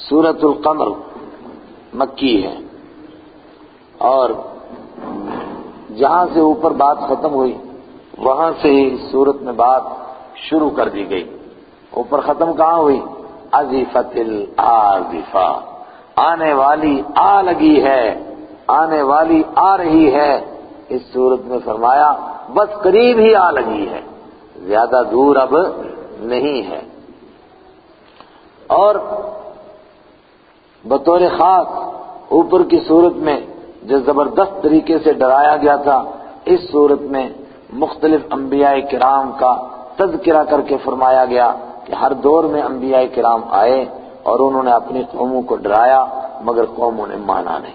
سورۃ القمر مکی ہے، اور جہاں سے اوپر بات ختم ہوئی وہاں سے ہی اس سورت میں بات شروع کر دی گئی۔ اوپر ختم کہاں ہوئی؟ ازفت الآزفہ، آنے والی آ لگی ہے، آنے والی آ رہی ہے۔ اس سورت میں فرمایا بس قریب ہی آ لگی ہے، زیادہ دور اب نہیں ہے۔ اور بطور خاص اوپر کی صورت میں جو زبردست طریقے سے ڈرایا گیا تھا، اس صورت میں مختلف انبیاء کرام کا تذکرہ کر کے فرمایا گیا کہ ہر دور میں انبیاء کرام آئے اور انہوں نے اپنی قوموں کو ڈرایا مگر قوموں نے مانا نہیں۔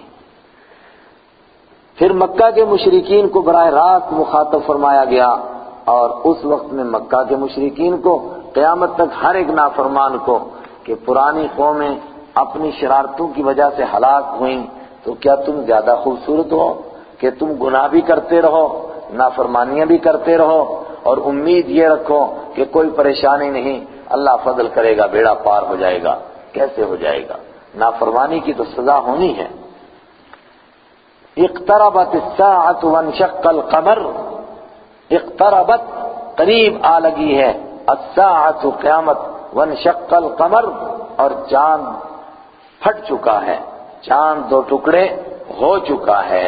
پھر مکہ کے مشرکین کو براہ راست مخاطب فرمایا گیا، اور اس وقت میں مکہ کے مشرکین کو قیامت تک ہر ایک نافرمان کو کہ پرانی قومیں اپنی شرارتوں کی وجہ سے ہلاک ہوئیں، تو کیا تم زیادہ خوبصورت ہو کہ تم گناہ بھی کرتے رہو، نافرمانیاں بھی کرتے رہو، اور امید یہ رکھو کہ کوئی پریشانی نہیں، اللہ فضل کرے گا، بیڑا پار ہو جائے گا؟ کیسے ہو جائے گا؟ نافرمانی کی تو سزا ہونی ہے۔ اقتربت الساعة وانشق القمر، اقتربت قریب آ لگی ہے، الساعة قیامت، وانشق القمر اور چاند پھٹ چکا ہے، چاند دو ٹکڑے ہو چکا ہے۔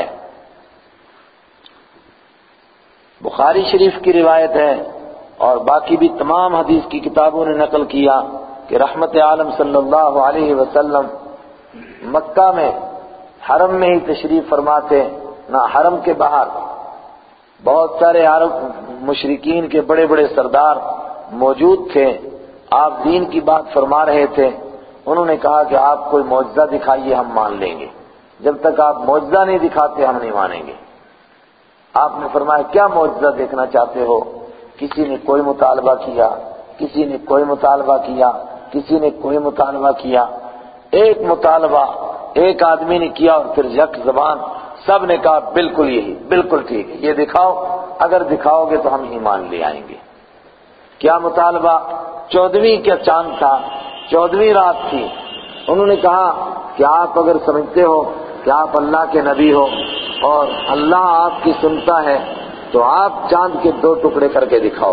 بخاری شریف کی روایت ہے اور باقی بھی تمام حدیث کی کتابوں نے نقل کیا کہ رحمت عالم صلی اللہ علیہ وسلم مکہ میں حرم میں ہی تشریف فرماتے، نہ حرم کے باہر بہت سارے عرب مشرکین کے بڑے بڑے سردار موجود تھے، آپ دین کی بات فرما رہے تھے، انہوں نے کہا کہ آپ کوئی معجزہ دکھائیے ہم مان لیں گے، جب تک آپ معجزہ نہیں دکھاتے ہم نہیں مانیں گے۔ آپ نے فرمایا کیا معجزہ دیکھنا چاہتے ہو؟ کسی نے کوئی مطالبہ کیا، کسی نے کوئی مطالبہ کیا، کسی نے کوئی مطالبہ کیا، ایک مطالبہ ایک آدمی نے کیا اور پھر یک زبان سب نے کہا بالکل یہی، بالکل ٹھیک ہے، یہ دکھاؤ، اگر دکھاؤ گے تو ہم ایمان لے آئیں گے۔ کیا مطالبہ؟ 14ویں کا چاند تھا، 14ویں رات تھی، انہوں نے کہا کہ آپ اگر سمجھتے ہو کہ آپ اللہ کے نبی ہو اور اللہ آپ کی سنتا ہے تو آپ چاند کے 2 ٹکڑے کر کے دکھاؤ۔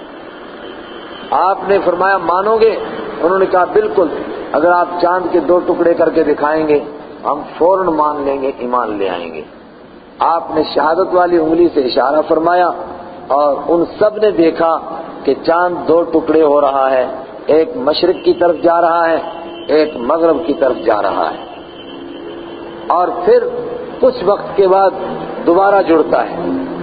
آپ نے فرمایا مانو گے؟ انہوں نے کہا بالکل، اگر آپ چاند کے 2 ٹکڑے کر کے دکھائیں گے ہم فوراً مان لیں گے، ایمان لے آئیں گے۔ آپ نے شہادت والی انگلی سے اشارہ فرمایا اور ان سب نے دیکھا کہ چاند 2 ٹکڑے ہو رہا ہے، ایک مشرق کی طرف جا رہا ہے، ایک مغرب کی طرف جا رہا ہے، اور پھر کچھ وقت کے بعد دوبارہ جڑتا ہے۔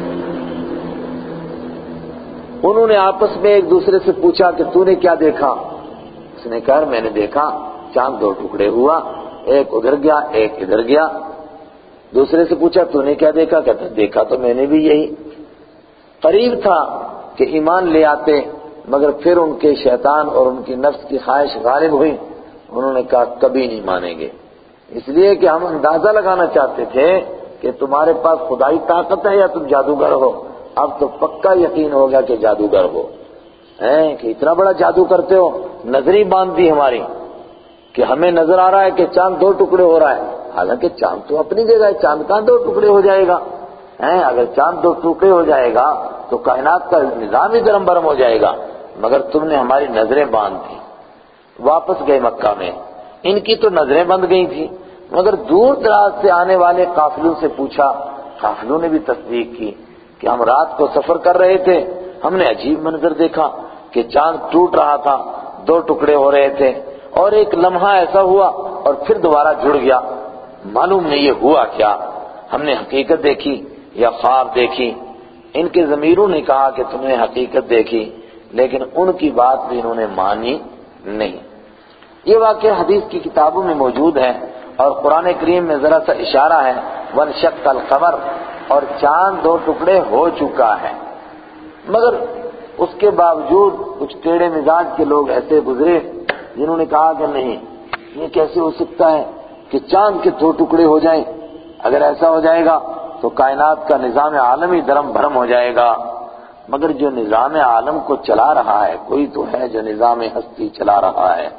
انہوں نے آپس میں ایک دوسرے سے پوچھا کہ تو نے کیا دیکھا؟ اس نے کہا میں نے دیکھا چاند 2 ٹکڑے ہوا، ایک ادھر گیا ایک ادھر گیا۔ دوسرے سے پوچھا تو نے کیا دیکھا؟ کہتا دیکھا تو میں نے بھی یہی۔ قریب تھا کہ ایمان لے آتے مگر پھر ان کے شیطان اور ان کی نفس کی خواہش غالب ہوئی، انہوں نے کہا کبھی نہیں مانیں گے، اس لیے کہ ہم اندازہ لگانا چاہتے تھے کہ تمہارے پاس خدائی طاقت ہے یا تم جادوگر ہو۔ اب تو پکا یقین ہو گیا کہ جادوگر ہو، کہ اتنا بڑا جادو کرتے ہو، نظری باندھ دی ہماری کہ ہمیں نظر آ رہا ہے کہ چاند 2 ٹکڑے ہو رہا ہے، حالانکہ چاند تو اپنی جگہ ہے، چاند کہاں 2 ٹکڑے ہو جائے گا؟ اگر چاند 2 ٹکڑے ہو جائے گا تو کائنات کا نظام ہی درم برم ہو جائے گا، مگر تم نے ہماری نظریں باندھ دی۔ واپس گئے مکہ میں، ان کی تو نظریں بند گئی تھی، مگر دور دراز سے آنے والے قافلوں سے پوچھا، قافلوں نے بھی تصدیق کی کہ ہم رات کو سفر کر رہے تھے، ہم نے عجیب منظر دیکھا کہ چاند ٹوٹ رہا تھا، 2 ٹکڑے ہو رہے تھے، اور ایک لمحہ ایسا ہوا اور پھر دوبارہ جڑ گیا، معلوم نہیں یہ ہوا کیا، ہم نے حقیقت دیکھی یا خواب دیکھی؟ ان کے ضمیروں نے کہا کہ تم نے حقیقت دیکھی، لیکن ان کی بات بھی انہوں نے مانی نہیں۔ یہ واقعہ حدیث کی کتابوں میں موجود ہے اور قرآن کریم میں ذرا سا اشارہ ہے، وانشق القمر، اور چاند 2 ٹکڑے ہو چکا ہے۔ مگر اس کے باوجود کچھ ٹیڑے مزاج کے لوگ ایسے گزرے جنہوں نے کہا کہ نہیں، یہ کیسے ہو سکتا ہے کہ چاند کے 2 ٹکڑے ہو جائیں؟ اگر ایسا ہو جائے گا تو کائنات کا نظام عالمی درم بھرم ہو جائے گا۔ مگر جو نظام عالم کو چلا رہا ہے کوئی تو ہے جو نظام ہستی چلا رہا ہے،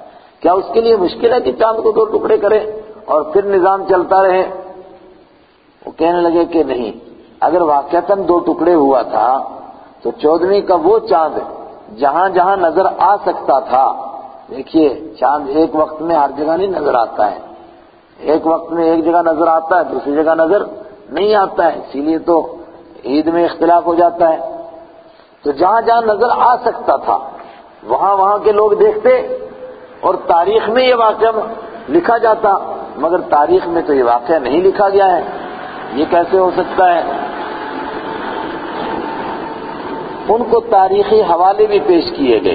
کیا اس کے لیے مشکل ہے کہ چاند کو 2 ٹکڑے کرے اور پھر نظام چلتا رہے؟ وہ کہنے لگے کہ نہیں، اگر واقعتاً 2 ٹکڑے ہوا تھا تو 14ویں کا وہ چاند جہاں جہاں نظر آ سکتا تھا، دیکھیے چاند ایک وقت میں ہر جگہ نہیں نظر آتا ہے، ایک وقت میں ایک جگہ نظر آتا ہے، دوسری جگہ نظر نہیں آتا ہے، اسی لیے تو عید میں اختلاف ہو جاتا ہے۔ تو جہاں جہاں نظر آ سکتا تھا وہاں وہاں کے لوگ دیکھتے اور تاریخ میں یہ واقعہ لکھا جاتا، مگر تاریخ میں تو یہ واقعہ نہیں لکھا گیا ہے، یہ کیسے ہو سکتا ہے؟ ان کو تاریخی حوالے بھی پیش کیے گئے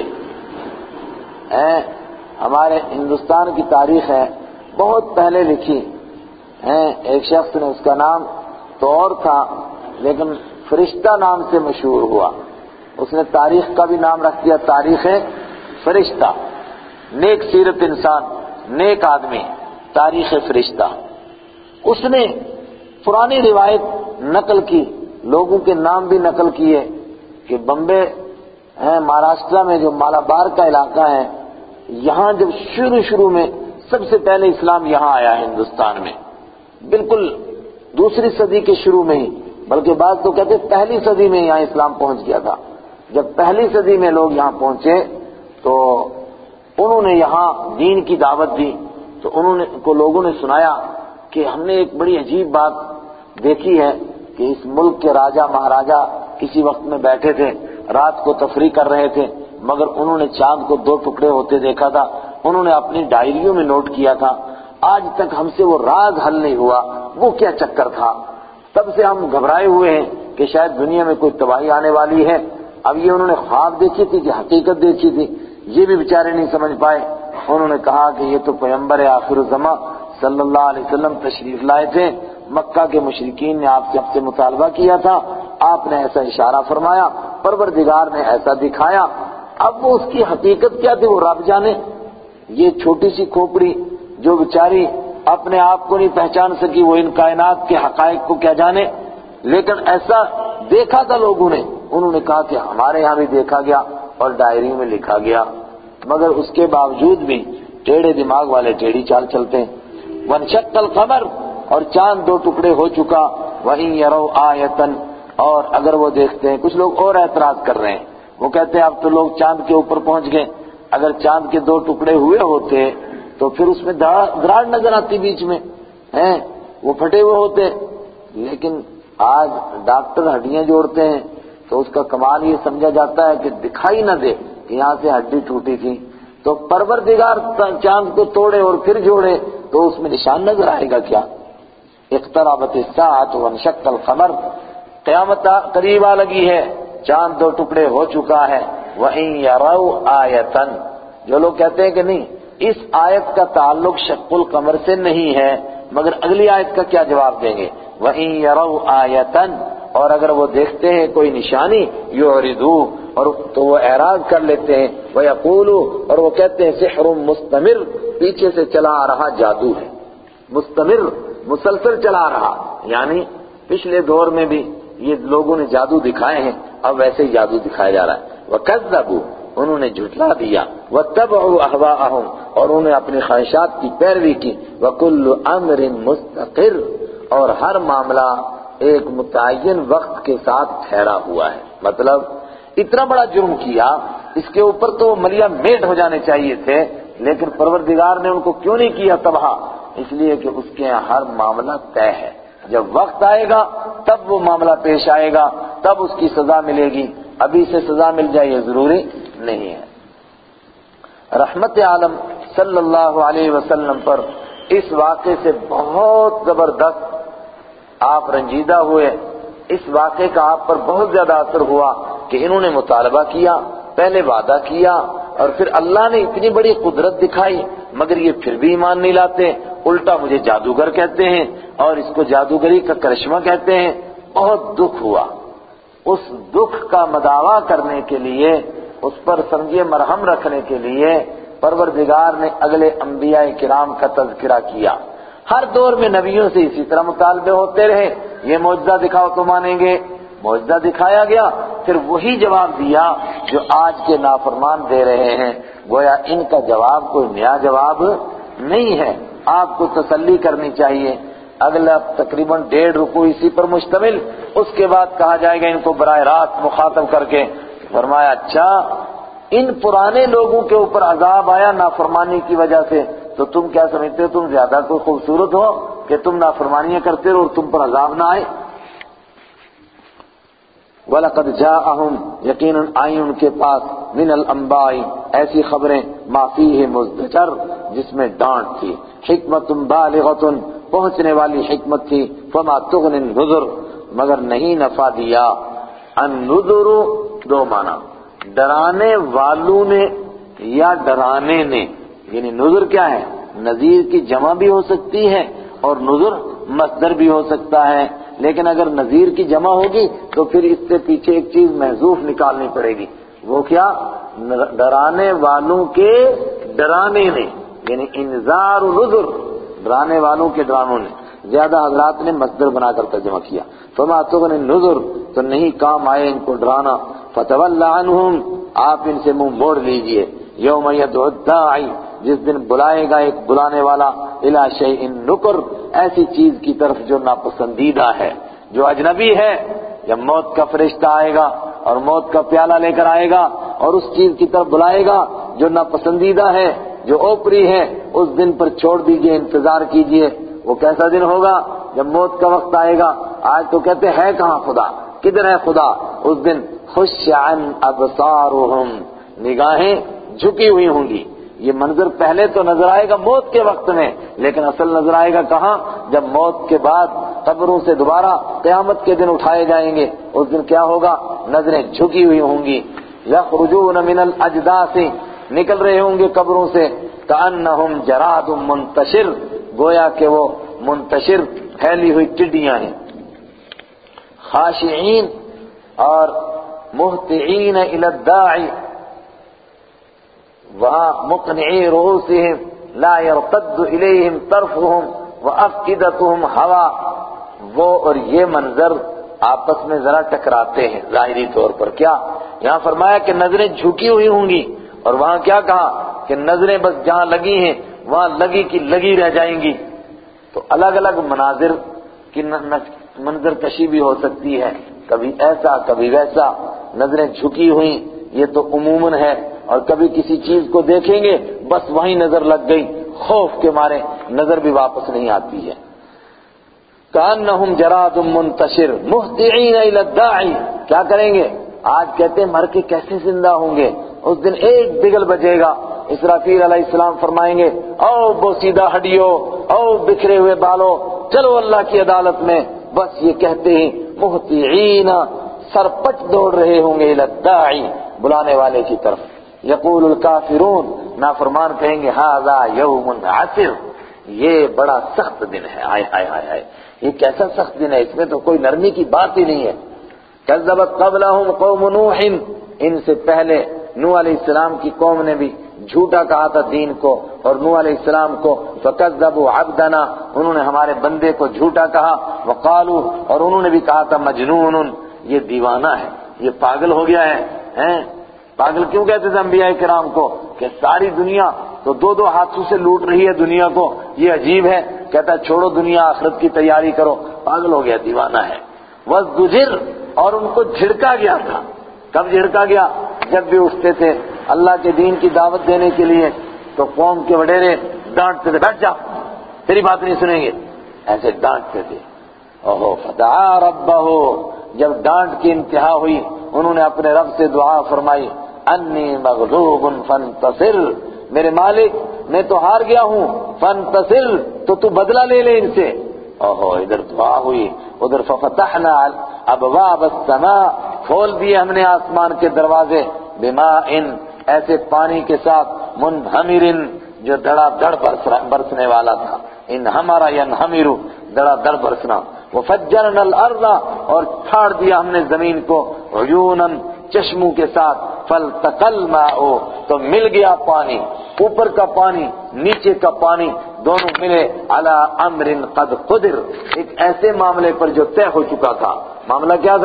ہیں۔ ہمارے ہندوستان کی تاریخ ہے بہت پہلے لکھی ہیں، ایک شخص نے، اس کا نام تو اور تھا لیکن فرشتہ نام سے مشہور ہوا، اس نے تاریخ کا بھی نام رکھ دیا تاریخ فرشتہ، نیک سیرت انسان، نیک آدمی، تاریخ فرشتہ۔ اس نے پرانی روایت نقل کی، لوگوں کے نام بھی نقل کیے کہ بمبے ہے مہاراشٹر میں جو مالابار کا علاقہ ہے، یہاں جب شروع میں سب سے پہلے اسلام یہاں آیا ہے ہندوستان میں، بالکل 2 صدی کے شروع میں ہی، بلکہ بعض تو کہتے ہیں 1 صدی میں یہاں اسلام پہنچ گیا تھا۔ جب 1 صدی میں لوگ یہاں پہنچے تو انہوں نے یہاں دین کی دعوت دی، تو لوگوں نے سنایا کہ ہم نے ایک بڑی عجیب بات دیکھی ہے کہ اس ملک کے راجہ مہاراجہ کسی وقت میں بیٹھے تھے، رات کو تفریح کر رہے تھے، مگر انہوں نے چاند کو 2 ٹکڑے ہوتے دیکھا تھا، انہوں نے اپنی ڈائریوں میں نوٹ کیا تھا، آج تک ہم سے وہ راز حل نہیں ہوا، وہ کیا چکر تھا؟ تب سے ہم گھبرائے ہوئے ہیں کہ شاید دنیا میں کوئی تباہی آنے والی ہے۔ اب یہ انہوں نے خواب دیکھی تھی کہ حقیقت دیکھی تھی، یہ بھی بیچارے نہیں سمجھ پائے۔ انہوں نے کہا کہ یہ تو پیغمبر آخر الزماں صلی اللہ علیہ وسلم تشریف لائے تھے، مکہ کے مشرکین نے آپ سے مطالبہ کیا تھا، آپ نے ایسا اشارہ فرمایا، پروردگار نے ایسا دکھایا، اب وہ اس کی حقیقت کیا تھی وہ رب جانے۔ یہ چھوٹی سی کھوپڑی جو بیچاری اپنے آپ کو نہیں پہچان سکی، وہ ان کائنات کے حقائق کو کیا جانے؟ لیکن ایسا دیکھا تھا لوگوں نے، انہوں نے کہا کہ ہمارے ہاں بھی دیکھا گیا اور ڈائری میں لکھا گیا، مگر اس کے باوجود بھی ٹیڑھے دماغ والے ٹیڑھی چال چلتے ہیں۔ وانشق القمر، اور چاند 2 ٹکڑے ہو چکا، وَإِن يَرَوْا آیَةً، اور اگر وہ دیکھتے ہیں، کچھ لوگ اور اعتراض کر رہے ہیں، وہ کہتے ہیں اب تو لوگ چاند کے اوپر پہنچ گئے، اگر چاند کے 2 ٹکڑے ہوئے ہوتے تو پھر اس میں دراڑ نظر آتی بیچ میں ہیں، وہ پھٹے ہوئے ہوتے۔ لیکن آج ڈاکٹر ہڈیاں جوڑتے ہیں تو اس کا کمال یہ سمجھا جاتا ہے کہ دکھائی نہ دے کہ یہاں سے ہڈی ٹوٹی تھی، تو پروردگار چاند کو توڑے اور پھر جوڑے تو اس میں نشان نظر آئے گا کیا؟ اقتربت الساعۃ وانشق القمر، قیامت قریب آ لگی ہے، چاند 2 ٹکڑے ہو چکا ہے۔ وَإِن يَرَوْا آیَةً، جو لوگ کہتے ہیں کہ نہیں اس آیت کا تعلق شق القمر سے نہیں ہے، مگر اگلی آیت کا کیا جواب دیں گے؟ وَإِن يَرَوْا آیَةً، اور اگر وہ دیکھتے ہیں کوئی نشانی، يُعْرِضُوا، اور تو وہ اعراض کر لیتے ہیں، وَيَقُولُوا، اور وہ کہتے ہیں سحر مستمر، پیچھے سے چلا آ رہا جادو ہے، مستمر مسلسل چلا آ رہا، یعنی پچھلے دور میں بھی یہ لوگوں نے جادو دکھائے ہیں، اب ویسے ہی جادو دکھایا جا رہا ہے۔ وَكَذَّبُوا، انہوں نے جھٹلا دیا، وَاتَّبَعُوا أَهْوَاءَهُمْ، اور انہوں نے اپنی خواہشات کی پیروی کی، وَكُلُّ أَمْرٍ مُسْتَقِرٍ، اور ہر معاملہ ایک متعین وقت کے ساتھ ٹھہرا ہوا ہے۔ مطلب اتنا بڑا جرم کیا، اس کے اوپر تو ملیا میٹ ہو جانے چاہیے تھے، لیکن پروردگار نے ان کو کیوں نہیں کیا تباہ؟ اس لیے کہ اس کے یہاں ہر معاملہ طے ہے، جب وقت آئے گا تب وہ معاملہ پیش آئے گا، تب اس کی سزا ملے گی، ابھی سے سزا مل جائے یہ ضروری نہیں ہے۔ رحمت عالم صلی اللہ علیہ وسلم پر اس واقعے سے بہت زبردست آپ رنجیدہ ہوئے، اس واقعے کا آپ پر بہت زیادہ اثر ہوا کہ انہوں نے مطالبہ کیا، پہلے وعدہ کیا، اور پھر اللہ نے اتنی بڑی قدرت دکھائی مگر یہ پھر بھی ایمان نہیں لاتے، الٹا مجھے جادوگر کہتے ہیں اور اس کو جادوگری کا کرشمہ کہتے ہیں۔ بہت دکھ ہوا، اس دکھ کا مداوع کرنے کے لیے، اس پر سمجھے مرہم رکھنے کے لیے پروردگار نے اگلے انبیاء کرام کا تذکرہ کیا۔ ہر دور میں نبیوں سے اسی طرح مطالبے ہوتے رہے، یہ معجزہ دکھاؤ تو مانیں گے، معجزہ دکھایا گیا، پھر وہی جواب دیا جو آج کے نافرمان دے رہے ہیں. گویا ان کا جواب کوئی نیا جواب نہیں ہے. آپ کو تسلی کرنی چاہیے. اگلا تقریباً 1.5 رکوع اسی پر مشتمل. اس کے بعد کہا جائے گا ان کو براہ راست مخاطب کر کے. فرمایا اچھا ان پرانے لوگوں کے اوپر عذاب آیا نافرمانی کی وجہ سے، تو تم کیا سمجھتے ہو تم زیادہ کوئی خوبصورت ہو کہ تم نافرمانیاں کرتے رہو اور تم پر عذاب نہ آئے؟ وَلَقَدْ جَاءَهُمْ یقیناً آئیں ان کے پاس من الانباء ایسی خبریں ما فیہ مزدجر جس میں ڈانٹ تھی، حکمت بالغۃ پہنچنے والی حکمت تھی، فما تغنی النذر مگر نہیں نفع دیا. النذر 2 معنی، ڈرانے والوں نے یا ڈرانے نے. یعنی نذر کیا ہے؟ نذیر کی جمع بھی ہو سکتی ہے اور نذر مصدر بھی ہو سکتا ہے. لیکن اگر نذیر کی جمع ہوگی تو پھر اس سے پیچھے ایک چیز محذوف نکالنی پڑے گی. وہ کیا؟ ڈرانے والوں کے ڈرانے نے، یعنی انذار و نذر، ڈرانے والوں کے ڈرانوں نے. زیادہ حضرات نے مصدر بنا کر ترجمہ کیا. فما تغنی النذر تو نہیں کام آئے ان کو ڈرانا. فتول عنہم آپ ان سے منہ موڑ لیجئے. یوم یدعو الداعی جس دن بلائے گا ایک بلانے والا، الی شیء نکر ایسی چیز کی طرف جو ناپسندیدہ ہے، جو اجنبی ہے. جب موت کا فرشتہ آئے گا اور موت کا پیالہ لے کر آئے گا اور اس چیز کی طرف بلائے گا جو ناپسندیدہ ہے، جو اوپری ہے، اس دن پر چھوڑ دیجئے، انتظار کیجئے. وہ کیسا دن ہوگا؟ جب موت کا وقت آئے گا. آج تو کہتے ہیں کہاں خدا، کدھر ہے خدا؟ اس دن خش عن ابصارہم نگاہیں جھکی ہوئی ہوں گی. یہ منظر پہلے تو نظر آئے گا موت کے وقت میں، لیکن اصل نظر آئے گا کہاں؟ جب موت کے بعد قبروں سے دوبارہ قیامت کے دن اٹھائے جائیں گے. اس دن کیا ہوگا؟ نظریں جھکی ہوئی ہوں گی. یخرجون من الاجداث نکل رہے ہوں گے قبروں سے، کأنہم جراد منتشر گویا کہ وہ منتشر پھیلی ہوئی ٹڈیاں ہیں. خاشعین اور مہطعین الی الداعی وہاں مقنعی رؤوسہم لا یرتد الیہم طرفہم وافئدتہم ہوا. وہ اور یہ منظر آپس میں ذرا ٹکراتے ہیں ظاہری طور پر. کیا یہاں فرمایا کہ نظریں جھکی ہوئی ہوں گی، اور وہاں کیا کہا کہ نظریں بس جہاں لگی ہیں وہاں لگی کی لگی رہ جائیں گی. تو الگ الگ مناظر کی منظر کشی بھی ہو سکتی ہے، کبھی ایسا کبھی ویسا. نظریں جھکی ہوئی یہ تو عموماً ہے، اور کبھی کسی چیز کو دیکھیں گے بس وہیں نظر لگ گئی، خوف کے مارے نظر بھی واپس نہیں آتی ہے. کأنہم جراد منتشر مہطعین الی الداعی کیا کریں گے؟ آج کہتے ہیں مر کے کیسے زندہ ہوں گے؟ اس دن ایک بگل بجے گا. اسرافیل علیہ السلام فرمائیں گے او بوسیدہ ہڈیو، او بکھرے ہوئے بالو، چلو اللہ کی عدالت میں. بس یہ کہتے ہی مہطعین سرپٹ دوڑ رہے ہوں گے الی الداعی بلانے والے کی طرف. یقول الکافرون نافرمان کہیں گے ھذا یوم عسر یہ بڑا سخت دن ہے. ہائے ہائے ہائے ہائے یہ کیسا سخت دن ہے، اس میں تو کوئی نرمی کی بات ہی نہیں ہے. کذبت قبلہم قوم نوح ان سے پہلے نوح علیہ السلام کی قوم نے بھی جھوٹا کہا تھا دین کو اور نوح علیہ السلام کو. فکذبوا عبدنا انہوں نے ہمارے بندے کو جھوٹا کہا. وقالوا اور انہوں نے بھی کہا تھا مجنون یہ دیوانہ ہے، یہ پاگل ہو گیا ہے. پاگل کیوں کہتے تھے انبیاء کرام کو؟ کہ ساری دنیا تو 2 ہاتھوں سے لوٹ رہی ہے دنیا کو، یہ عجیب ہے. کہتا ہے چھوڑو دنیا آخرت کی تیاری کرو. پاگل ہو گیا، دیوانہ ہے. وَازْدُجِرْ اور ان کو جھڑکا گیا تھا. کب جھڑکا گیا؟ جب بھی اٹھتے تھے اللہ کے دین کی دعوت دینے کے لیے تو قوم کے وڈیرے ڈانٹتے تھے بیٹھ جا تیری بات نہیں سنیں گے، ایسے ڈانٹتے تھے. اوہو فدعا ربہ جب ڈانٹ کی انتہا ہوئی انہوں نے اپنے رب سے دعا فرمائی انی مغلوب فانتصر میرے مالک میں تو ہار گیا ہوں، فانتصر تو بدلہ لے لے ان سے. اوہو ادھر دعا ہوئی ادھر ففتحنا ابواب السماء کھول دیے ہم نے آسمان کے دروازے بماء ایسے پانی کے ساتھ منہمر جو دڑا دڑ برسنے والا تھا. انہمرا ینہمر دڑا دڑ برسنا. وفجرنا الارض اور پھاڑ دیا ہم نے زمین کو عیونا چشموں کے ساتھ. فالتقى الماء تو مل گیا پانی، اوپر کا پانی نیچے کا پانی دونوں ملے علی امر قد قدر ایک ایسے معاملے پر جو طے ہو چکا تھا. معاملہ کیا تھا؟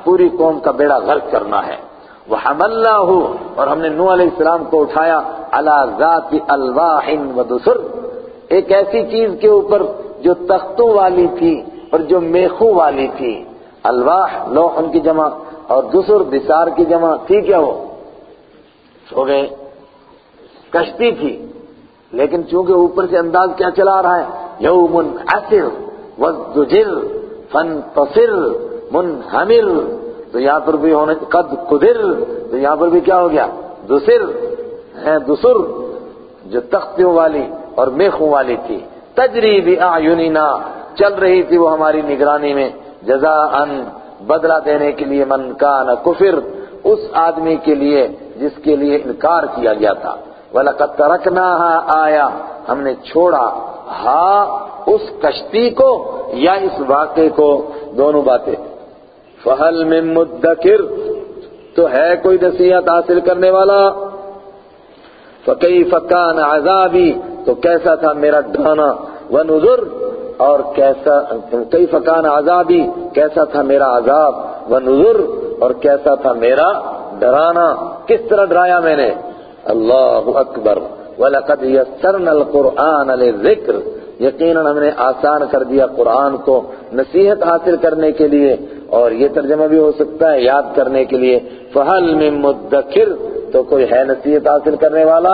پوری قوم کا بیڑا غرق کرنا ہے۔ وَحَمَلْنَاهُ، اور ہم نے نوح علیہ السلام کو اٹھایا عَلَى ذَاتِ أَلْوَاحٍ وَدُسُرٍ، ایک ایسی چیز کے اوپر جو تختوں والی تھی اور جو میخوں والی تھی۔ الواح لوح ان کی جمع، اور دسر بسار کی جمع تھی۔ کیا وہ ہو گئے؟ کشتی تھی، لیکن چونکہ اوپر سے انداز کیا چلا رہا ہے، یوم عسر والزجر فانتصر منہمر، تو یہاں پر بھی ہونے قد قدر، تو یہاں پر بھی کیا ہو گیا؟ دسر ہے، دسر جو تختوں والی اور میخوں والی تھی۔ تجری بأعیننا، چل رہی تھی وہ ہماری نگرانی میں، جزاءً، بدلہ دینے کے لیے، من کان کفر، اس آدمی کے لیے جس کے لیے انکار کیا گیا تھا۔ وَلَقَدْ تَرَكْنَاهَا آیَةً، ہم نے چھوڑا ہاں اس کشتی کو یا اس واقعے کو، دونوں باتیں۔ فَهَلْ مِن مُدَّكِرٍ، تو ہے کوئی نصیحت حاصل کرنے والا؟ فَكَيْفَ كَانَ عَذَابِي، تو کیسا تھا میرا ڈرانا، وَنُذُرْ، اور کیسا، كَيْفَ كَانَ عَذَابِي، کیسا تھا میرا عذاب، وَنُذُرْ، اور کیسا تھا میرا ڈرانا، کس طرح ڈرایا میں نے۔ اللہ اکبر۔ وَلَقَدْ يَسَّرْنَا الْقُرْآنَ لِلذِّكْرِ، یقیناً ہم نے آسان کر دیا قرآن کو نصیحت حاصل کرنے کے لیے، اور یہ ترجمہ بھی ہو سکتا ہے یاد کرنے کے لیے۔ فَهَلْ مِن مُدَّكِرٍ، تو کوئی ہے نصیحت حاصل کرنے والا؟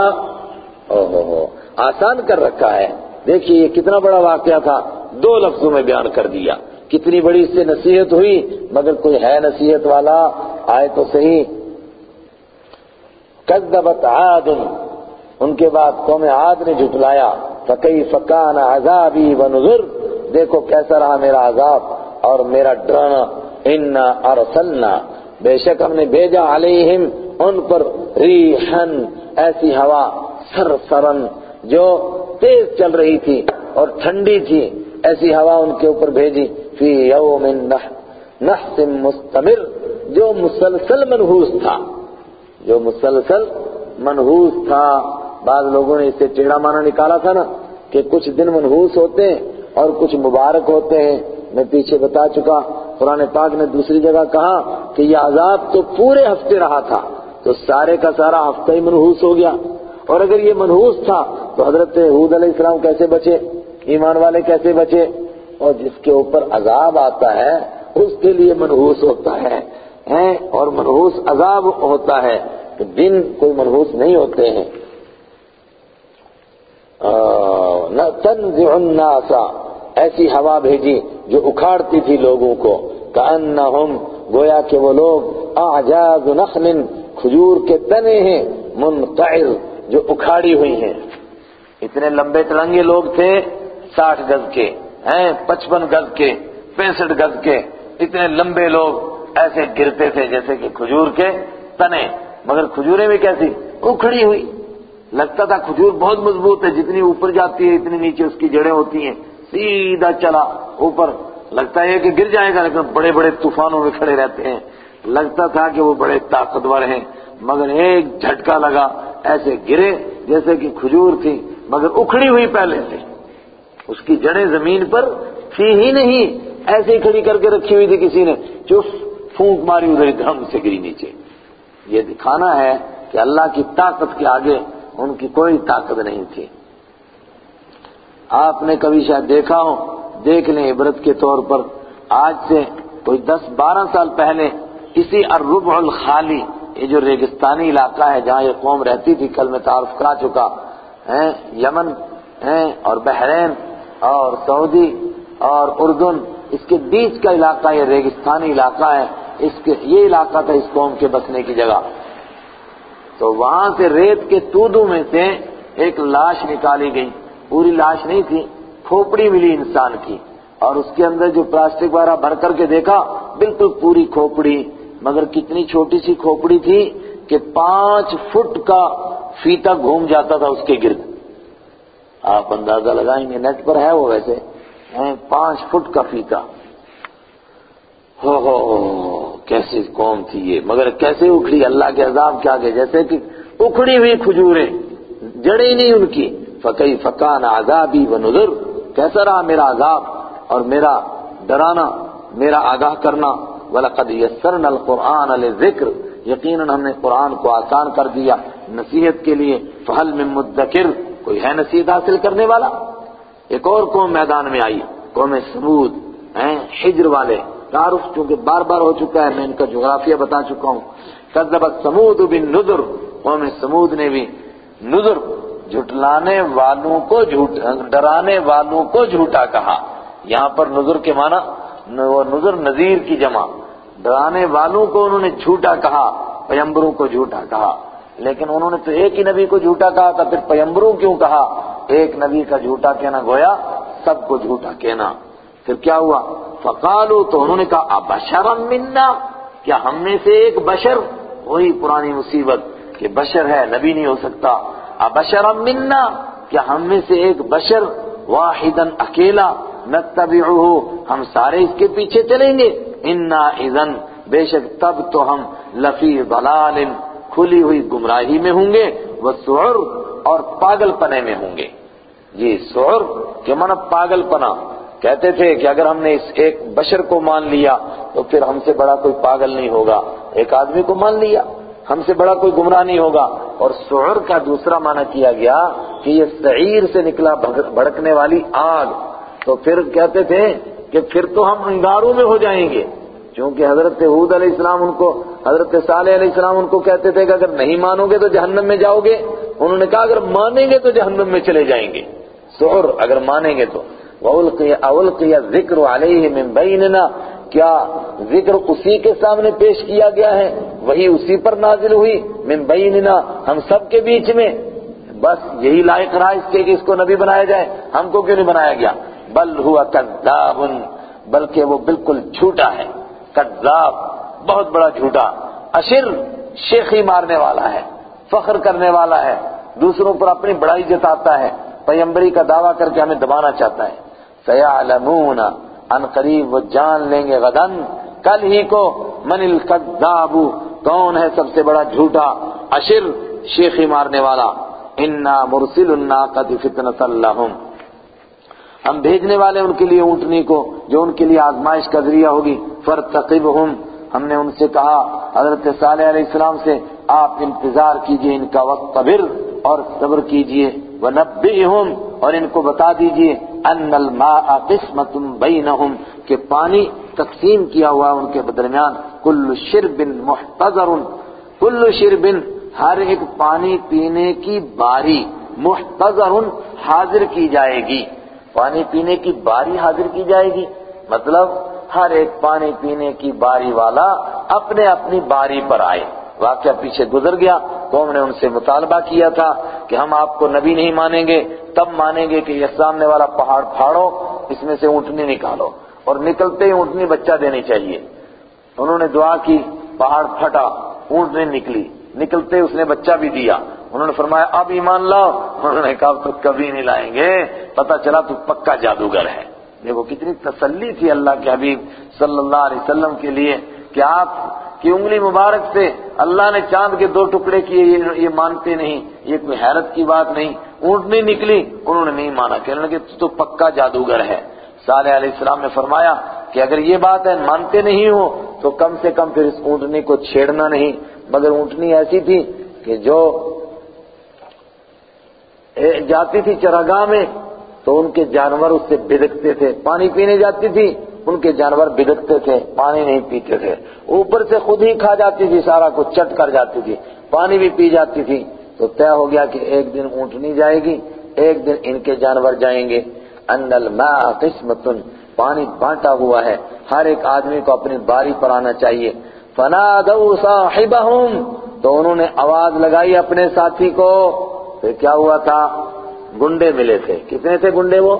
آسان کر رکھا ہے۔ دیکھیے یہ کتنا بڑا واقعہ تھا، 2 لفظوں میں بیان کر دیا، کتنی بڑی اس سے نصیحت ہوئی، مگر کوئی ہے نصیحت والا؟ آئے تو صحیح۔ کذبت عاد، ان کے بعد قوم عاد نے جھٹلایا، فکیف کان عذابی ونذر، دیکھو کیسا رہا میرا عذاب اور میرا ڈرانا۔ انا ارسلنا، بے شک ہم نے بھیجا، علیہم، ان پر، ریحن، ایسی ہوا، سرسرن، جو تیز چل رہی تھی اور ٹھنڈی تھی، ایسی ہوا ان کے اوپر بھیجی، فی یوم نحس مستمر، جو مسلسل منحوس تھا، جو مسلسل منحوس تھا۔ بعض لوگوں نے اس سے ٹیڑھا معنی نکالا تھا نا کہ کچھ دن منحوس ہوتے ہیں اور کچھ مبارک ہوتے ہیں۔ میں پیچھے بتا چکا، قرآن پاک نے دوسری جگہ کہا کہ یہ عذاب تو پورے ہفتے رہا تھا، تو سارے کا سارا ہفتہ ہی منحوس ہو گیا۔ اور اگر یہ منحوس تھا تو حضرت ہود علیہ السلام کیسے بچے، ایمان والے کیسے بچے؟ اور جس کے اوپر عذاب آتا ہے اس کے لیے منحوس ہوتا ہے، اور منحوس عذاب ہوتا ہے، کہ دن کوئی منحوس نہیں ہوتے ہیں۔ تنزع الناس، ایسی ہوا بھیجی جو اکھاڑتی تھی لوگوں کو، کأنہم، گویا کہ وہ لوگ، اعجاز نخل، کھجور کے تنے ہیں، منقعر، جو اکھاڑی ہوئی ہیں۔ اتنے لمبے تڑنگے لوگ تھے، 60 گز کے، 55 گز کے، 65 گز کے، اتنے لمبے لوگ ایسے گرتے تھے جیسے کہ کھجور کے تنے، مگر کھجوریں بھی کیسی؟ اکھڑی ہوئی۔ لگتا تھا کھجور بہت مضبوط ہے، جتنی اوپر جاتی ہے اتنی نیچے اس کی جڑیں ہوتی ہیں، سیدھا چلا اوپر، لگتا ہے کہ گر جائے گا، لیکن بڑے بڑے طوفانوں میں کھڑے رہتے ہیں۔ لگتا تھا کہ وہ بڑے طاقتور ہیں، مگر ایک جھٹکا لگا، ایسے گرے جیسے کہ کھجور تھی، مگر اکھڑی ہوئی پہلے سے، اس کی جڑیں زمین پر تھی ہی نہیں، ایسے ہی کھڑی کر کے رکھی ہوئی تھی کسی نے، چف پھونک ماری، ادھر دھم سے گری نیچے۔ یہ دکھانا ہے کہ اللہ کی طاقت کے آگے ان کی کوئی طاقت نہیں تھی۔ آپ نے کبھی شاید دیکھا ہو، دیکھ لیں عبرت کے طور پر، آج سے کوئی 10-12 سال پہلے اسی الربع الخالی، یہ جو ریگستانی علاقہ ہے جہاں یہ قوم رہتی تھی، کل میں تعارف کرا چکا، یمن اور بحرین اور سعودی اور اردن، اس کے بیچ کا علاقہ یہ ریگستانی علاقہ ہے، یہ علاقہ تھا اس قوم کے بسنے کی جگہ۔ تو وہاں سے ریت کے تودوں میں سے ایک لاش نکالی گئی، پوری لاش نہیں تھی، کھوپڑی ملی انسان کی، اور اس کے اندر جو پلاسٹک وغیرہ بھر کر کے دیکھا بالکل پوری کھوپڑی، مگر کتنی چھوٹی سی کھوپڑی تھی کہ 5 فٹ کا فیتا گھوم جاتا تھا اس کے گرد۔ آپ اندازہ لگائیں گے، نیٹ پر ہے وہ ویسے، 5 فٹ کا فیتا۔ ہو کیسی قوم تھی یہ، مگر کیسے اکھڑی اللہ کے عذاب کے آگے، جیسے کہ اکھڑی ہوئی کھجوریں، جڑیں نہیں ان کی۔ فَكَيْفَ كَانَ عَذَابِي وَنُذُرْ، کیسا رہا میرا عذاب اور میرا ڈرانا، میرا آگاہ کرنا۔ وَلَقَدْ يَسَّرْنَا الْقُرْآنَ لِلذِّكْرِ، یقیناً ہم نے قرآن کو آسان کر دیا نصیحت کے لیے، فَهَلْ مِن مُدَّكِرٍ، کوئی ہے نصیحت حاصل کرنے والا؟ ایک اور قوم میدان میں آئی، قوم سمود، حجر والے، تعارف چونکہ بار بار ہو چکا ہے، میں ان کا جغرافیہ بتا چکا ہوں. کذبت ثمود بالنذر، قوم سمود نے بھی نذر، جھٹلانے والوں کو ڈرانے والوں کو جھوٹا کہا. یہاں پر نذر کے معنی وہ نذر نذیر کی جمع، ڈرانے والوں کو انہوں نے جھوٹا کہا، پیغمبروں کو جھوٹا کہا. لیکن انہوں نے تو ایک ہی نبی کو جھوٹا کہا تھا، پھر پیغمبروں کیوں کہا؟ ایک نبی کا جھوٹا کہنا گویا سب کو جھوٹا کہنا. پھر کیا ہوا؟ فقالوا، تو انہوں نے کہا ابشرا منا، کیا ہم میں سے ایک بشر، وہی پرانی مصیبت کہ بشر ہے نبی نہیں ہو سکتا. ابشرا منا، کیا ہم میں سے ایک بشر، واحدا اکیلا، نتبعہ، ہم سارے اس کے پیچھے چلیں گے. انا اذن، بے شک تب تو ہم لفی ضلال، کھلی ہوئی گمراہی میں ہوں گے، وسعر، اور پاگل پنے میں ہوں گے. جی سعر کہ معنی پاگل پنا. کہتے تھے کہ اگر ہم نے اس ایک بشر کو مان لیا تو پھر ہم سے بڑا کوئی پاگل نہیں ہوگا. ایک آدمی کو مان لیا، ہم سے بڑا کوئی گمراہ نہیں ہوگا. اور سعر کا دوسرا معنی کیا گیا کہ یہ سعیر سے نکلا بھڑکنے والی آگ. تو پھر کہتے تھے کہ پھر تو ہم انگاروں میں ہو جائیں گے. چونکہ حضرت ہود علیہ السلام ان کو، حضرت صالح علیہ السلام ان کو کہتے تھے کہ اگر نہیں مانو گے تو جہنم میں جاؤ گے. انہوں نے کہا اگر مانیں گے تو جہنم میں چلے جائیں گے. سعر اگر مانیں گے تو. وَأُلْقِيَ الذِّكْرُ عَلَيْهِ مِن بَيْنِنَا، کیا ذکر اسی کے سامنے پیش کیا گیا ہے، وہی اسی پر نازل ہوئی، من بیننا، ہم سب کے بیچ میں. بس یہی لائق رہا اس کے کہ اس کو نبی بنایا جائے، ہم کو کیوں نہیں بنایا گیا؟ بل ہوا کذاب، بلکہ وہ بالکل جھوٹا ہے. کذاب، بہت بڑا جھوٹا. اشر، شیخی مارنے والا ہے، فخر کرنے والا ہے، دوسروں پر اپنی بڑائی جتاتا ہے، پیغمبری کا دعویٰ کر کے ہمیں دبانا چاہتا ہے. سیعلمون، ان قریب وہ جان لیں گے، غدن، کل ہی کو، من الکذاب، کون ہے سب سے بڑا جھوٹا. اشر، شیخی مارنے والا. انا مرسل الناقۃ فتنۃ لہم، ہم بھیجنے والے ان کے لیے اونٹنی کو جو ان کے لیے آزمائش کا ذریعہ ہوگی. فرتقبہم، ہم نے ان سے کہا حضرت صالح علیہ السلام سے، آپ انتظار کیجئے ان کا، وصبر، اور صبر کیجئے. ونبئہم، اور ان کو بتا دیجئے، ان الماء قسمۃ بینہم، کہ پانی تقسیم کیا ہوا ان کے درمیان. کل شرب محتضر، کل شرب، ہر ایک پانی پینے کی باری، محتضر، حاضر کی جائے گی. پانی پینے کی باری حاضر کی جائے گی، مطلب ہر ایک پانی پینے کی باری والا اپنے اپنی باری پر آئے. واقعہ پیچھے گزر گیا، قوم نے ان سے مطالبہ کیا تھا کہ ہم آپ کو نبی نہیں مانیں گے، تب مانیں گے کہ یہ سامنے والا پہاڑ پھاڑو، اس میں سے اونٹنی نکالو، اور نکلتے ہی اونٹنی بچہ دینی چاہیے. انہوں نے دعا کی، پہاڑ پھٹا، اونٹنی نکلی، نکلتے اس نے بچہ بھی دیا. انہوں نے فرمایا اب ایمان لاؤ. انہوں نے کہا تو کبھی نہیں لائیں گے، پتہ چلا تو پکا جادوگر ہے. دیکھو کتنی تسلی تھی اللہ کے حبیب صلی اللہ علیہ وسلم کے لیے کہ آپ کی انگلی مبارک سے اللہ نے چاند کے 2 ٹکڑے کیے، یہ مانتے نہیں، یہ کوئی حیرت کی بات نہیں. اونٹنی نکلی، انہوں نے نہیں مانا، کہنے لگے تو پکا جادوگر ہے. صالح علیہ السلام نے فرمایا کہ اگر یہ بات ہے مانتے نہیں ہو تو کم سے کم پھر اس اونٹنی کو چھیڑنا نہیں. مگر اونٹنی ایسی تھی کہ جو جاتی تھی چراگاہ میں تو ان کے جانور اس سے بدکتے تھے، پانی پینے جاتی تھی ان کے جانور بدکتے تھے، پانی نہیں پیتے تھے. اوپر سے خود ہی کھا جاتی تھی، سارا کچھ چٹ کر جاتی تھی، پانی بھی پی جاتی تھی. تو طے ہو گیا کہ ایک دن اونٹنی جائے گی، ایک دن ان کے جانور جائیں گے. ان الماء قسمۃ، پانی بانٹا ہوا ہے، ہر ایک آدمی کو اپنی باری پر آنا چاہیے. فنادوا صاحبهم، تو انہوں نے آواز لگائی اپنے ساتھی کو. پھر کیا ہوا تھا؟ گنڈے ملے تھے. کتنے تھے گنڈے؟ وہ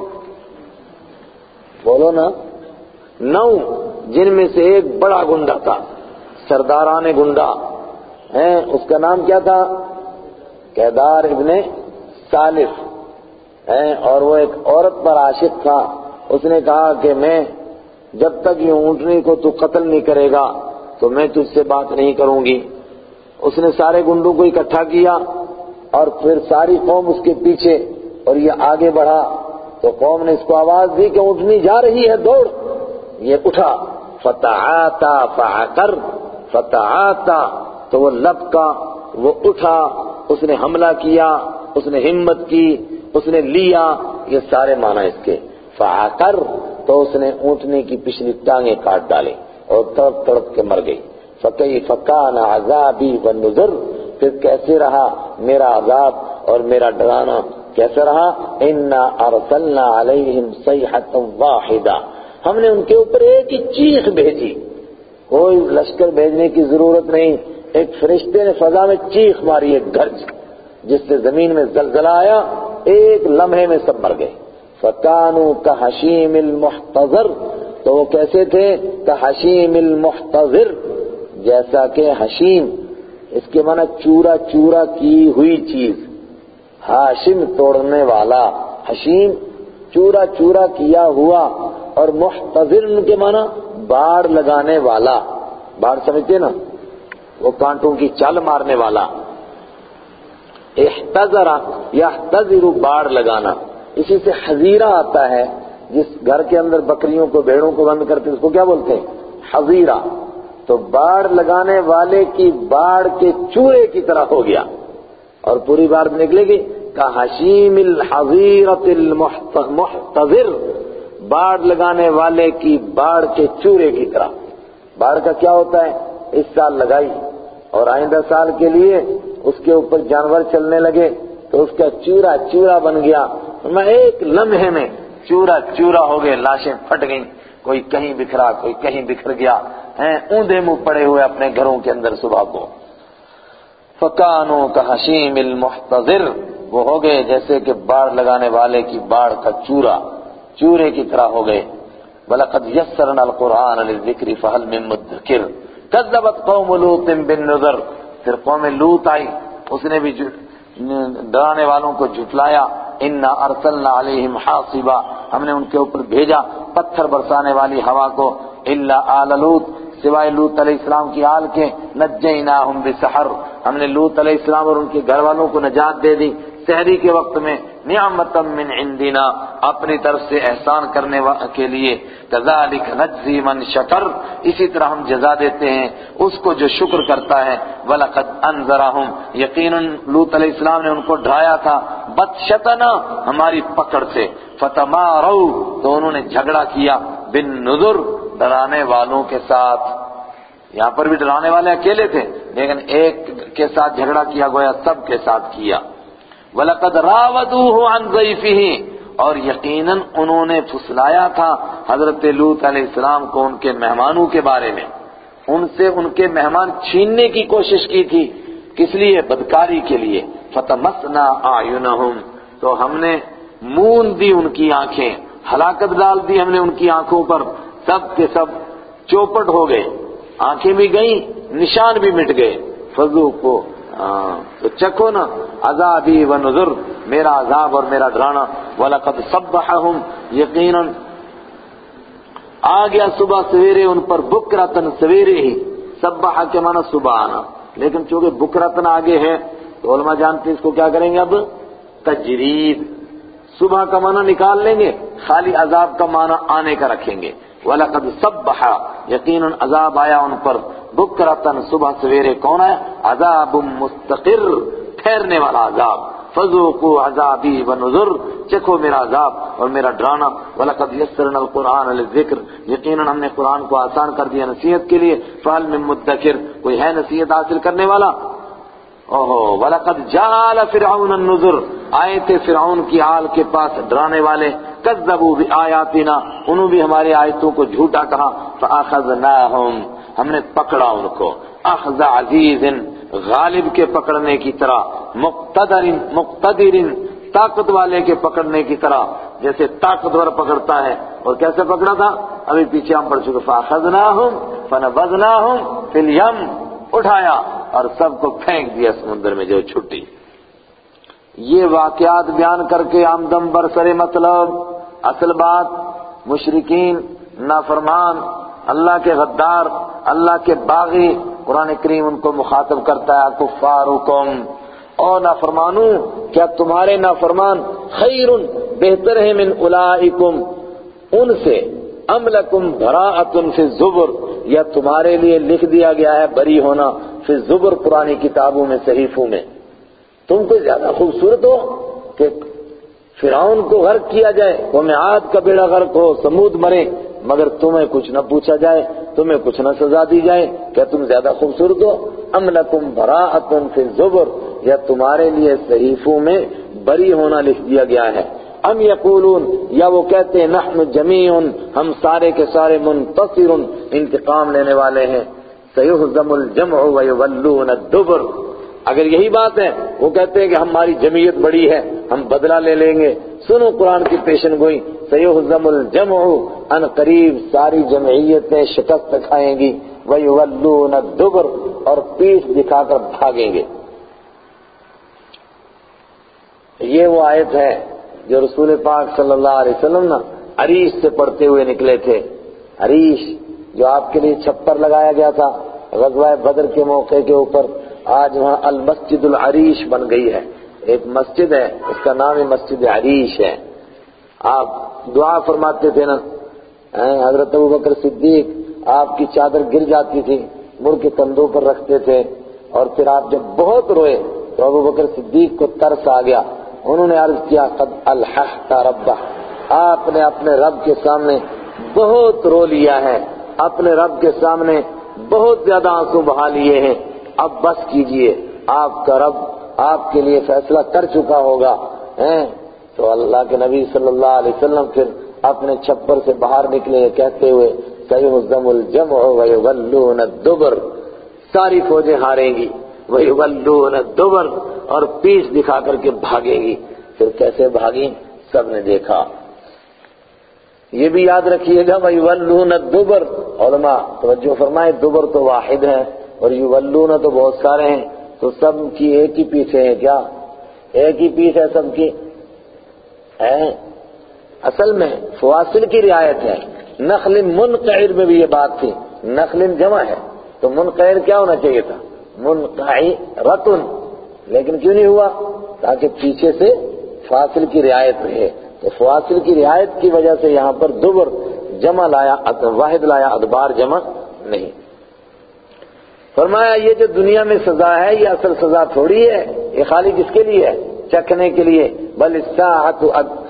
بولو نا، 9، جن میں سے ایک بڑا گنڈا تھا، سرداران گنڈا ہے. اس کا نام کیا تھا؟ کیدار ابن سالف ہے. اور وہ ایک عورت پر عاشق تھا. اس نے کہا کہ میں جب تک یہ اونٹنی کو تو قتل نہیں کرے گا تو میں تجھ سے بات نہیں کروں گی. اس نے سارے گنڈوں کو اکٹھا کیا اور پھر ساری قوم اس کے پیچھے، اور یہ آگے بڑھا تو قوم نے اس کو آواز دی کہ اونٹنی جا رہی ہے، دوڑ. یہ اٹھا فتعاتا فعقر، فتعاتا تو وہ لپکا، وہ اٹھا، اس نے حملہ کیا، اس نے ہمت کی، اس نے لیا، یہ سارے معنی اس کے۔ فعقر تو اس نے اونٹنے کی پچھلی ٹانگیں کاٹ ڈالی اور تڑپ تڑپ کے مر گئی۔ فکیف کان عذابی والنذر، پھر کیسے رہا میرا عذاب اور میرا ڈرانا، کیسے رہا؟ انا ارسلنا علیہم صیحۃ واحدہ، ہم نے ان کے اوپر ایک ہی چیخ بھیجی، کوئی لشکر بھیجنے کی ضرورت نہیں، ایک فرشتے نے فضا میں چیخ ماری، ایک گرج، جس سے زمین میں زلزلہ آیا، ایک لمحے میں سب مر گئے۔ فَكَانُوا كَحَشِيمِ الْمُحْتَظِرِ، تو وہ کیسے تھے؟ كَحَشِيمِ الْمُحْتَظِرِ، جیسا کہ حشیم، اس کے معنی چورا چورا کی ہوئی چیز، ہاشم توڑنے والا، حشیم چورا چورا کیا ہوا، اور محتضر ان کے معنی باڑ لگانے والا، باڑ سمجھتے نا، وہ کانٹوں کی چال مارنے والا۔ احتضر یحتضر، باڑ لگانا، اسی سے حزیرہ آتا ہے، جس گھر کے اندر بکریوں کو بھیڑوں کو بند کرتے اس کو کیا بولتے ہیں؟ حزیرہ۔ تو باڑ لگانے والے کی باڑ کے چورے کی طرح ہو گیا، اور پوری بات نکلے گی کحشیم الحظیرۃ المحتضر، باڑ لگانے والے کی باڑ کے چورے کی طرح۔ باڑ کا کیا ہوتا ہے؟ اس سال لگائی اور آئندہ سال کے لیے اس کے اوپر جانور چلنے لگے تو اس کا چورا چورا بن گیا، میں ایک لمحے میں چورا چورا ہو گئے، لاشیں پھٹ گئیں، کوئی کہیں بکھرا، کوئی کہیں بکھر گیا، اوندے منہ پڑے ہوئے اپنے گھروں کے اندر صبح کو۔ فَكَانُوا كَحَشِيمِ الْمُحْتَظِرِ، وہ ہو گئے جیسے کہ باڑ لگانے والے کی باڑ کا چورا، چورے کی طرح ہو گئے۔ وَلَقَدْ يَسَّرْنَا الْقُرْآنَ لِلذِّكْرِ فَهَلْ مِن مُدَّكِرٍ كَذَّبَتْ قَوْمُ لُوطٍ بِالنُّذُرِ، پھر قوم لوط آئی، اس نے بھی ڈرانے والوں کو جھٹلایا۔ اِنَّا أَرْسَلْنَا عَلَيْهِمْ حَاصِبًا، ہم نے ان کے اوپر بھیجا پتھر برسانے والی ہوا کو۔ إِلَّا آلَ لُوطٍ، سوائے لوط علیہ السلام کی آل کے، نجیناہم بسحر، ہم نے لوط علیہ السلام اور ان کے گھر والوں کو نجات دے دی سحری کے وقت میں، نعمتا من عندنا، اپنی طرف سے احسان کرنے کے لیے۔ کذالک نجزی من شکر، اسی طرح ہم جزا دیتے ہیں اس کو جو شکر کرتا ہے۔ ولقد انذرہم، یقیناً لوط علیہ السلام نے ان کو ڈرایا تھا، بطشتنا، ہماری پکڑ سے، فتماروا، تو انہوں نے جھگڑا کیا، بالنذر، ڈرانے والوں کے ساتھ۔ یہاں پر بھی ڈرانے والے اکیلے تھے لیکن ایک کے ساتھ جھگڑا کیا گویا سب کے ساتھ کیا۔ وَلَقَدْ رَاوَدُوهُ عَنْ ضَيْفِهِ، اور یقیناً انہوں نے پھسلایا تھا حضرت لوط علیہ السلام کو ان کے مہمانوں کے بارے میں، ان سے ان کے مہمان چھیننے کی کوشش کی تھی، کس لیے؟ بدکاری کے لیے۔ فَتَمَسْنَا أَعْيُنَهُمْ، تو ہم نے مون دی ان کی آنکھیں، ہلاکت ڈال دی ہم نے ان کی آنکھوں پر، سب کے سب چوپٹ ہو گئے، آنکھیں بھی گئیں، نشان بھی مٹ گئے۔ فذوقوا، تو چکھو نا عذابی و نذر، میرا عذاب اور میرا ڈرانا۔ وَلَقَدْ صَبَّحَهُمْ، یقیناً آ گیا صبح سویرے ان پر، بکرتن، سویرے ہی، صبح کے معنی صبح آنا، لیکن چونکہ بکرتن آگے ہے تو علماء جانتے ہیں اس کو کیا کریں گے اب؟ تجرید، صبح کا معنی نکال لیں گے، خالی عذاب کا معنی آنے کا رکھیں گے۔ وَلَقَدْ صَبَّحَ، یقیناً عذاب آیا ان پر، بکرتن، صبح سویرے، کون ہے؟ عذاب مستقر، ٹھہرنے والا عذاب۔ فذوقوا عذابی ونذر، چکھو میرا عذاب اور میرا ڈرانا۔ وَلَقَدْ يَسَّرْنَا الْقُرْآنَ لِلذِّكْرِ، یقیناً ہم نے قرآن کو آسان کر دیا نصیحت کے لیے۔ فَهَلْ مِن مُدَّكِرٍ، کوئی ہے نصیحت حاصل کرنے والا؟ وَلَقَدْ جَاءَ فِرْعَوْنَ النُّذُرُ، آئے تھے فرعون کی آل کے پاس ڈرانے والے، کذبوا بِآیاتنا، انہوں بھی ہماری آیتوں کو جھوٹا کہا، فَأَخَذْنَاهُمْ، ہم نے پکڑا ان کو، اخذ عزیز، غالب کے پکڑنے کی طرح، مقتدر، طاقت والے کے پکڑنے کی طرح، جیسے طاقتور پکڑتا ہے۔ اور کیسے پکڑا تھا؟ ابھی پیچھے ہم پڑھ چکے، فَأَخَذْنَاهُمْ فَنَبَذْنَاهُمْ فِي الْيَمِّ، اٹھایا اور سب کو پھینک دیا سمندر میں جو چھٹی۔ یہ واقعات بیان کر کے آمدم برسر مطلب، اصل بات مشرکین، نافرمان، اللہ کے غدار، اللہ کے باغی، قرآن کریم ان کو مخاطب کرتا ہے، کفارکم، او نافرمانوں، کیا تمہارے نافرمان خیر، بہتر ہے، من اولئکم، ان سے، ام لکم براءۃ فی الزبر، یا تمہارے لیے لکھ دیا گیا ہے بری ہونا فی الزبر، پرانی کتابوں میں، صحیفوں میں۔ تم کوئی زیادہ خوبصورت ہو کہ فرعون کو غرق کیا جائے، قوم عاد کا بیڑا غرق ہو، سمود مرے، مگر تمہیں کچھ نہ پوچھا جائے، تمہیں کچھ نہ سزا دی جائے؟ کیا تم زیادہ خوبصورت ہو؟ ام لکم براءۃ فی الزبر، یا تمہارے لیے صحیفوں میں بری ہونا لکھ دیا گیا ہے۔ ام یقولون، یا وہ کہتے ہیں نحن جمیع، ہم سارے کے سارے منتصر، انتقام لینے والے ہیں۔ سیہزم الجمع ویولون الدبر، اگر یہی بات ہے، وہ کہتے ہیں کہ ہماری جمعیت بڑی ہے، ہم بدلہ لے لیں گے۔ سنو قرآن کی پیشن گوئی، سیہزم الجمع، ان قریب ساری جمعیتیں شکست کھائیں گی، ویولون الدبر، اور پیٹھ دکھا کر بھاگیں گے۔ یہ وہ آیت ہے جو رسول پاک صلی اللہ علیہ وسلم نا عریش سے پڑھتے ہوئے نکلے تھے۔ عریش جو آپ کے لیے چھپر لگایا گیا تھا غزوہ بدر کے موقع کے اوپر، آج وہاں المسجد العریش بن گئی ہے، ایک مسجد ہے، اس کا نام ہی مسجد عریش ہے۔ آپ دعا فرماتے تھے نا، حضرت ابوبکر صدیق، آپ کی چادر گر جاتی تھی، مڑ کے کندھوں پر رکھتے تھے، اور پھر آپ جب بہت روئے تو ابوبکر صدیق کو ترس آ گیا، انہوں نے عرض کیا قد الححت ربہ، آپ نے اپنے رب کے سامنے بہت رو لیا ہے، اپنے رب کے سامنے بہت زیادہ آنسو بہا لیے ہیں، اب بس کیجئے، آپ کا رب آپ کے لیے فیصلہ کر چکا ہوگا۔ تو اللہ کے نبی صلی اللہ علیہ وسلم پھر اپنے چھپر سے باہر نکلے کہتے ہوئے سیہزم الجمع ویولون الدبر، ساری فوجیں ہاریں گی، ویولون الدبر، اور پیٹھ دکھا کر کے بھاگیں گی۔ پھر کیسے بھاگیں سب نے دیکھا۔ یہ بھی یاد رکھیے گا ویولون الدبر، علماء توجہ فرمائے، دبر تو واحد ہے اور یولون تو بہت سارے ہیں، تو سب کی ایک ہی پیٹھیں ہیں کیا؟ ایک ہی پیٹھ ہے سب کی؟ اصل میں فواصل کی رعایت ہے۔ نخل منقعر میں بھی یہ بات تھی، نخل جمع ہے تو منقعر کیا ہونا چاہیے تھا؟ منقعرتن، لیکن کیوں نہیں ہوا؟ تاکہ پیچھے سے فاصل کی رعایت رہے، تو فواصل کی رعایت کی وجہ سے یہاں پر دبر جمع لایا، واحد لایا، ادبار جمع نہیں۔ فرمایا یہ جو دنیا میں سزا ہے یہ اصل سزا تھوڑی ہے، یہ خالی کس کے لیے ہے؟ چکھنے کے لیے۔ بل الساعۃ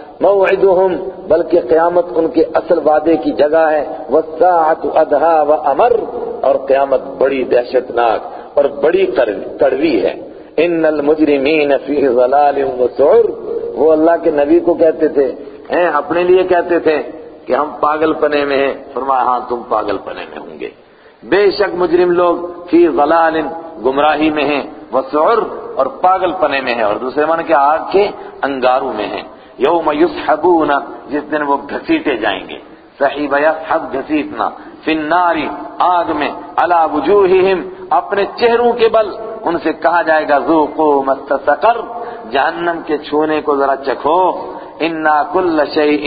موعدہم، بلکہ قیامت ان کے اصل وعدے کی جگہ ہے۔ والساعۃ ادھیٰ وامر، اور قیامت بڑی دہشتناک اور بڑی کڑوی ہے۔ ان المجرمین فی ضلال وسعر، وہ اللہ کے نبی کو کہتے تھے، اپنے لیے کہتے تھے کہ ہم پاگل پنے میں ہیں۔ فرمایا ہاں تم پاگل پنے میں ہوں گے، بے شک مجرم لوگ فی ضلال، گمراہی میں ہیں، وسعر، اور پاگل پنے میں ہیں، اور دوسرے معنی کہ آگ کے انگاروں میں ہیں۔ یوم یسحبون، جس دن وہ گھسیٹے جائیں گے، سحیب یسحب گھسیٹنا، فی النار، آگ میں، علی وجوہہم، اپنے چہروں کے بل، ان سے کہا جائے گا ذوقوا مس سقر، جہنم کے چھونے کو ذرا چکھو۔ انا کل شیء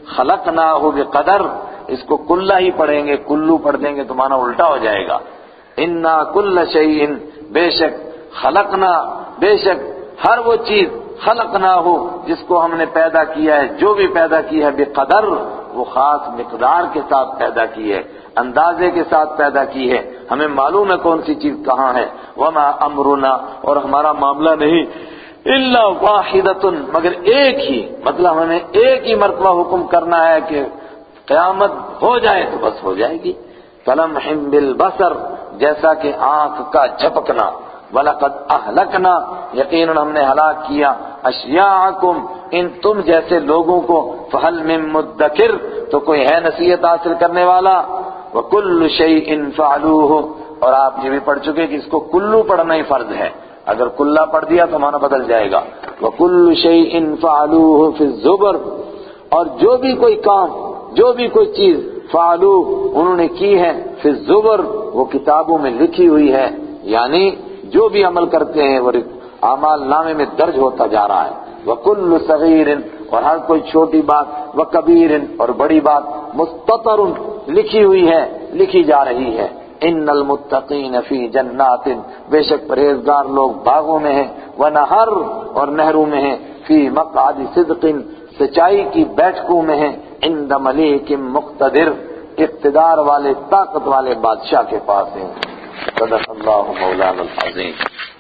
خلقناہ بقدر، اس کو کلہ ہی پڑھیں گے، کلو پڑھ دیں گے تو معنی الٹا ہو جائے گا۔ انا کل شیء، بے شک، خلقنا، بے شک ہر وہ چیز، خلقنا ہو، جس کو ہم نے پیدا کیا ہے، جو بھی پیدا کی ہے، بقدر، وہ خاص مقدار کے ساتھ پیدا کی ہے، اندازے کے ساتھ پیدا کی ہے، ہمیں معلوم ہے کون سی چیز کہاں ہے۔ وما امرنا، اور ہمارا معاملہ نہیں، الا واحدۃ، مگر ایک ہی، مطلب ہمیں ایک ہی مرتبہ حکم کرنا ہے کہ قیامت ہو جائے تو بس ہو جائے گی۔ فلمح بالبصر، جیسا کہ آنکھ کا جھپکنا۔ وَلَقَدْ أَهْلَكْنَا، یقیناً ہم نے ہلاک کیا، أَشْيَاعَكُمْ، ان تم جیسے لوگوں کو، فَهَلْ مِن مُدَّكِرٍ، تو کوئی ہے نصیحت حاصل کرنے والا۔ وَكُلُّ شَيْءٍ فَعَلُوهُ، اور آپ یہ بھی پڑھ چکے کہ اس کو کلو پڑھنا ہی فرض ہے، اگر کلہ پڑھ دیا تو معنی بدل جائے گا۔ وَكُلُّ شَيْءٍ فَعَلُوهُ فِي الزُّبُرِ، اور جو بھی کوئی کام، جو بھی کوئی چیز، فعلوه، انہوں نے کی ہے، فی الزبر، وہ کتابوں میں لکھی ہوئی ہے، یعنی جو بھی عمل کرتے ہیں وہ اعمال نامے میں درج ہوتا جا رہا ہے۔ وَكُلُّ صَغِيرٍ، اور ہر کوئی چھوٹی بات، وَكَبِيرٍ، اور بڑی بات، مُسْتَطَرٌ، لکھی ہوئی ہے، لکھی جا رہی ہے۔ ان المتقین فی جنات، بے شک پرہیزگار لوگ باغوں میں ہیں، ونہر، اور نہروں میں ہیں، فی مقعد صدق، سچائی کی بیٹھکوں میں ہیں، عند ملیک مقتدر، اقتدار والے طاقت والے بادشاہ کے پاس ہیں۔ صدق اللہ مولانا العظیم۔